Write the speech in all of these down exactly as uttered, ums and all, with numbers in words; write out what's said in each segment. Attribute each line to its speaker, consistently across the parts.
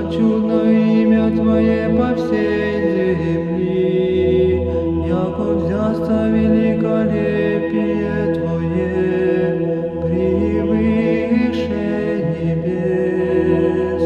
Speaker 1: чудно имя Твое по всей земли, яко взясться великолепие Твое превыше небес.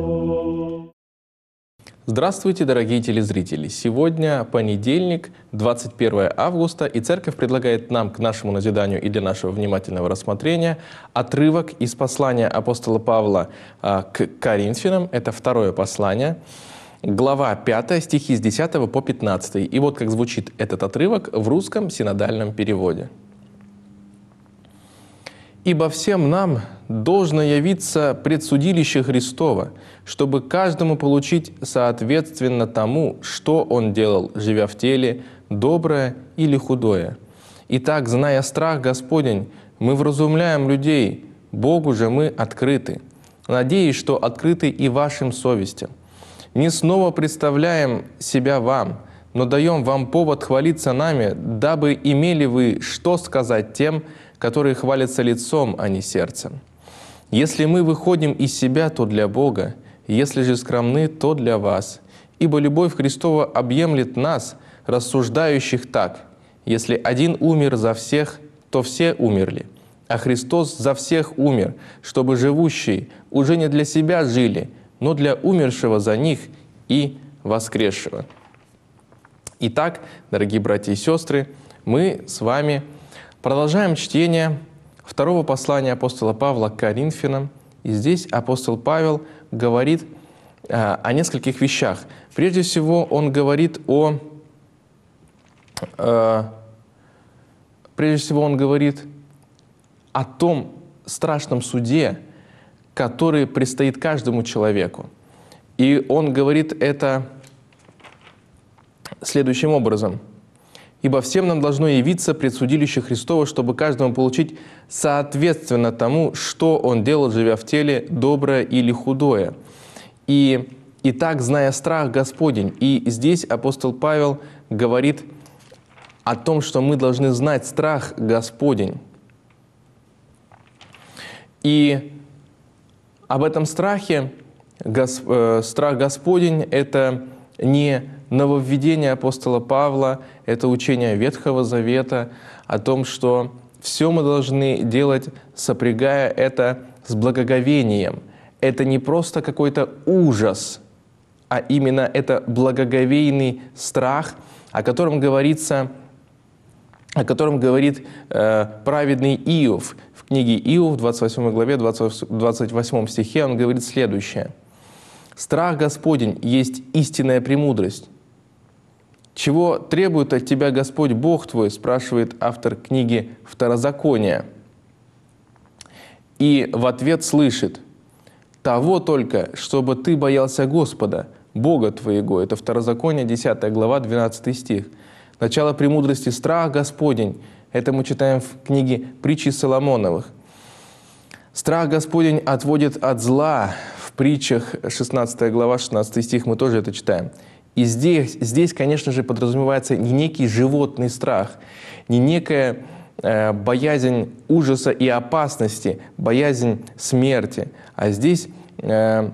Speaker 2: Здравствуйте, дорогие телезрители! Сегодня понедельник, двадцать первое августа, и Церковь предлагает нам к нашему назиданию и для нашего внимательного рассмотрения отрывок из послания апостола Павла а, к Коринфянам. Это второе послание, глава пятая, стихи с десятого по пятнадцатый. И вот как звучит этот отрывок в русском синодальном переводе. «Ибо всем нам должно явиться пред судилище Христово, чтобы каждому получить соответственно тому, что он делал, живя в теле, доброе или худое. Итак, зная страх Господень, мы вразумляем людей, Богу же мы открыты, надеясь, что открыты и вашим совестям. Не снова представляем себя вам, но даем вам повод хвалиться нами, дабы имели вы что сказать тем, которые хвалятся лицом, а не сердцем. Если мы выходим из себя, то для Бога, если же скромны, то для вас. Ибо любовь Христова объемлет нас, рассуждающих так: если один умер за всех, то все умерли, а Христос за всех умер, чтобы живущие уже не для себя жили, но для умершего за них и воскресшего». Итак, дорогие братья и сестры, мы с вами продолжаем чтение второго послания апостола Павла к Коринфянам. И здесь апостол Павел говорит а, о нескольких вещах. Прежде всего, он говорит о... А, прежде всего, он говорит о том страшном суде, который предстоит каждому человеку. И он говорит это следующим образом. «Ибо всем нам должно явиться пред судилище Христово, чтобы каждому получить соответственно тому, что он делал, живя в теле, доброе или худое. И, и так, зная страх Господень». И здесь апостол Павел говорит о том, что мы должны знать страх Господень. И об этом страхе, Гос, э, страх Господень – это не нововведение апостола Павла, это учение Ветхого Завета о том, что все мы должны делать, сопрягая это с благоговением. Это не просто какой-то ужас, а именно это благоговейный страх, о котором говорится, о котором говорит э, праведный Иов. В книге Иов, в двадцать восьмой главе, двадцать восьмом стихе, он говорит следующее. «Страх Господень есть истинная премудрость». «Чего требует от тебя Господь Бог твой?» – спрашивает автор книги «Второзакония». И в ответ слышит: «Того только, чтобы ты боялся Господа, Бога твоего». Это Второзаконие, десятая глава, двенадцатый стих. Начало премудрости – страх Господень. Это мы читаем в книге «Притчи Соломоновых». Страх Господень отводит от зла. В притчах, шестнадцатая глава, шестнадцатый стих, мы тоже это читаем. И здесь, здесь, конечно же, подразумевается не некий животный страх, не некая э, боязнь ужаса и опасности, боязнь смерти, а здесь, э,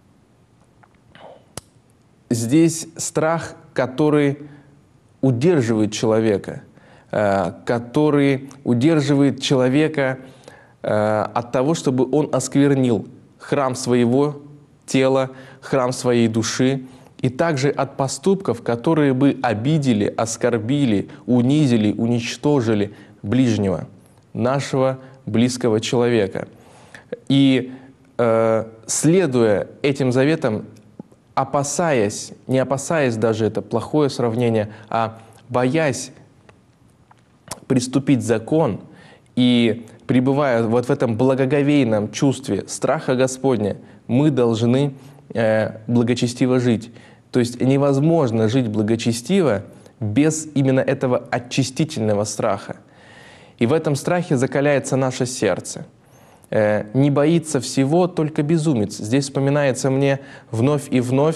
Speaker 2: здесь страх, который удерживает человека, э, который удерживает человека э, от того, чтобы он осквернил храм своего тела, храм своей души, и также от поступков, которые бы обидели, оскорбили, унизили, уничтожили ближнего, нашего близкого человека. И э, следуя этим заветам, опасаясь, не опасаясь даже, это плохое сравнение, а боясь приступить закон и пребывая вот в этом благоговейном чувстве страха Господня, мы должны э, благочестиво жить. То есть невозможно жить благочестиво без именно этого очистительного страха. И в этом страхе закаляется наше сердце. Э, не боится всего только безумец. Здесь вспоминается мне вновь и вновь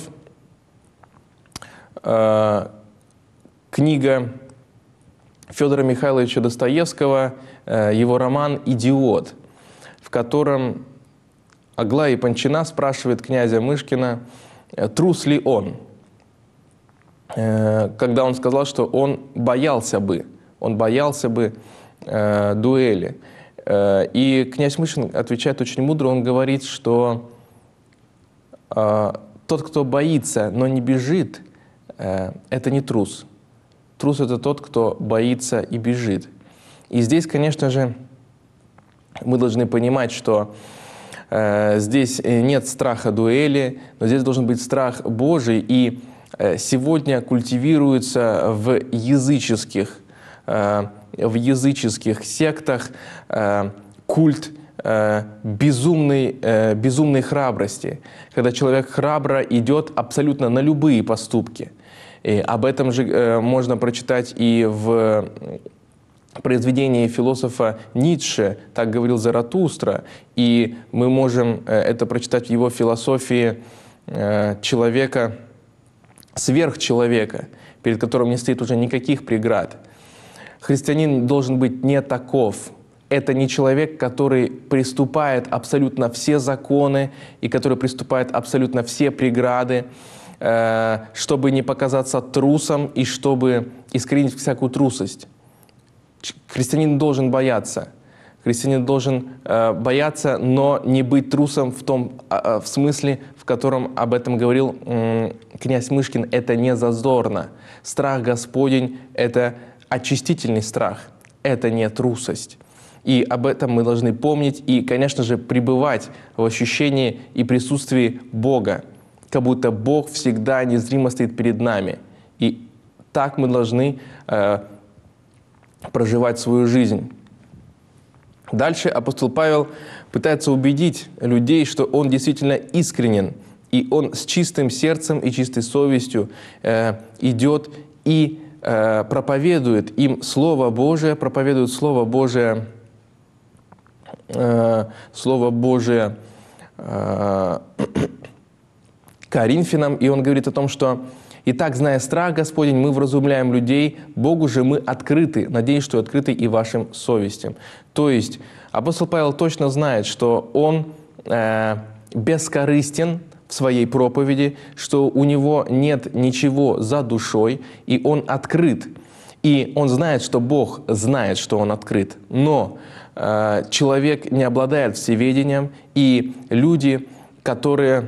Speaker 2: э, книга Федора Михайловича Достоевского, э, его роман «Идиот», в котором Аглая Панчина спрашивает князя Мышкина, трус ли он, когда он сказал, что он боялся бы, он боялся бы э, дуэли. И князь Мышкин отвечает очень мудро, он говорит, что э, тот, кто боится, но не бежит, э, это не трус. Трус — это тот, кто боится и бежит. И здесь, конечно же, мы должны понимать, что э, здесь нет страха дуэли, но здесь должен быть страх Божий, и э, сегодня культивируется в языческих, э, в языческих сектах э, культ э, безумной, э, безумной храбрости, когда человек храбро идет абсолютно на любые поступки. И об этом же э, можно прочитать и в произведении философа Ницше, так говорил Заратустра, и мы можем это прочитать в его философии человека, сверхчеловека, перед которым не стоит уже никаких преград. Христианин должен быть не таков. Это не человек, который приступает абсолютно все законы и который приступает абсолютно все преграды, чтобы не показаться трусом и чтобы искоренить всякую трусость. Христианин должен бояться. Христианин должен э, бояться, но не быть трусом в том э, в смысле, в котором об этом говорил э, князь Мышкин. Это не зазорно. Страх Господень — это очистительный страх. Это не трусость. И об этом мы должны помнить и, конечно же, пребывать в ощущении и присутствии Бога, как будто Бог всегда незримо стоит перед нами. И так мы должны э, проживать свою жизнь. Дальше апостол Павел пытается убедить людей, что он действительно искренен, и он с чистым сердцем и чистой совестью э, идет и э, проповедует им Слово Божие, проповедует Слово Божие, э, Слово Божие э, Коринфянам, и он говорит о том, что «Итак, зная страх Господень, мы вразумляем людей, Богу же мы открыты, надеюсь, что открыты и вашим совестям». То есть апостол Павел точно знает, что он э, бескорыстен в своей проповеди, что у него нет ничего за душой, и он открыт. И он знает, что Бог знает, что он открыт. Но э, человек не обладает всеведением, и люди, которые...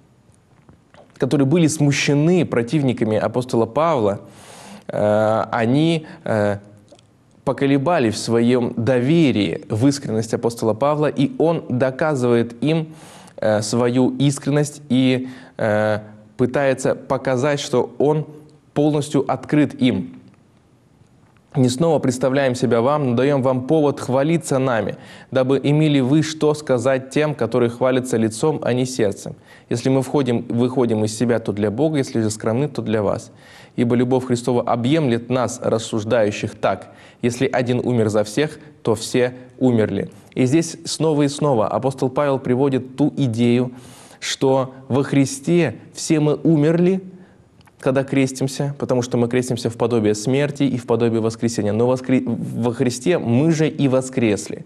Speaker 2: которые были смущены противниками апостола Павла, э, они э, поколебали в своем доверии в искренность апостола Павла, и он доказывает им э, свою искренность и э, пытается показать, что он полностью открыт им. «Не снова представляем себя вам, но даем вам повод хвалиться нами, дабы имели вы что сказать тем, которые хвалятся лицом, а не сердцем. Если мы входим, выходим из себя, то для Бога, если же скромны, то для вас. Ибо любовь Христова объемлет нас, рассуждающих, так: если один умер за всех, то все умерли». И здесь снова и снова апостол Павел приводит ту идею, что во Христе все мы умерли, когда крестимся, потому что мы крестимся в подобие смерти и в подобие воскресения. Но воскре... во Христе мы же и воскресли.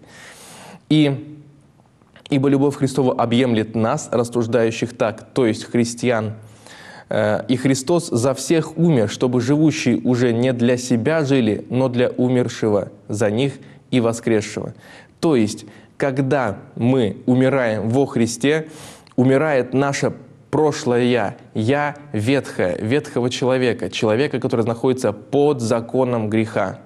Speaker 2: И «Ибо любовь Христова объемлет нас, рассуждающих так», то есть христиан. «И Христос за всех умер, чтобы живущие уже не для себя жили, но для умершего за них и воскресшего». То есть, когда мы умираем во Христе, умирает наше прошлое «я», «я» ветхое, ветхого человека, человека, который находится под законом греха,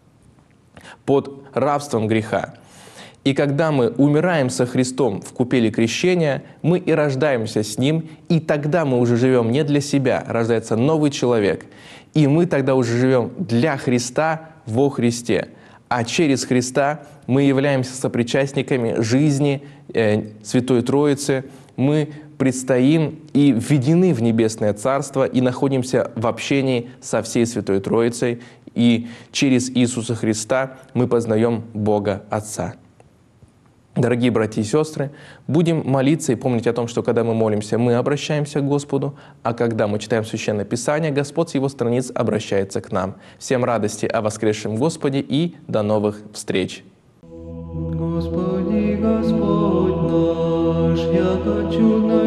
Speaker 2: под рабством греха. И когда мы умираем со Христом в купели крещения, мы и рождаемся с Ним, и тогда мы уже живем не для себя, рождается новый человек. И мы тогда уже живем для Христа во Христе. А через Христа мы являемся сопричастниками жизни э, Святой Троицы, мы предстоим и введены в Небесное Царство и находимся в общении со всей Святой Троицей, и через Иисуса Христа мы познаем Бога Отца. Дорогие братья и сестры, будем молиться и помнить о том, что когда мы молимся, мы обращаемся к Господу, а когда мы читаем Священное Писание, Господь с Его страниц обращается к нам. Всем радости о воскресшем Господе и до новых встреч!
Speaker 1: Господи, Господь наш, я хочу на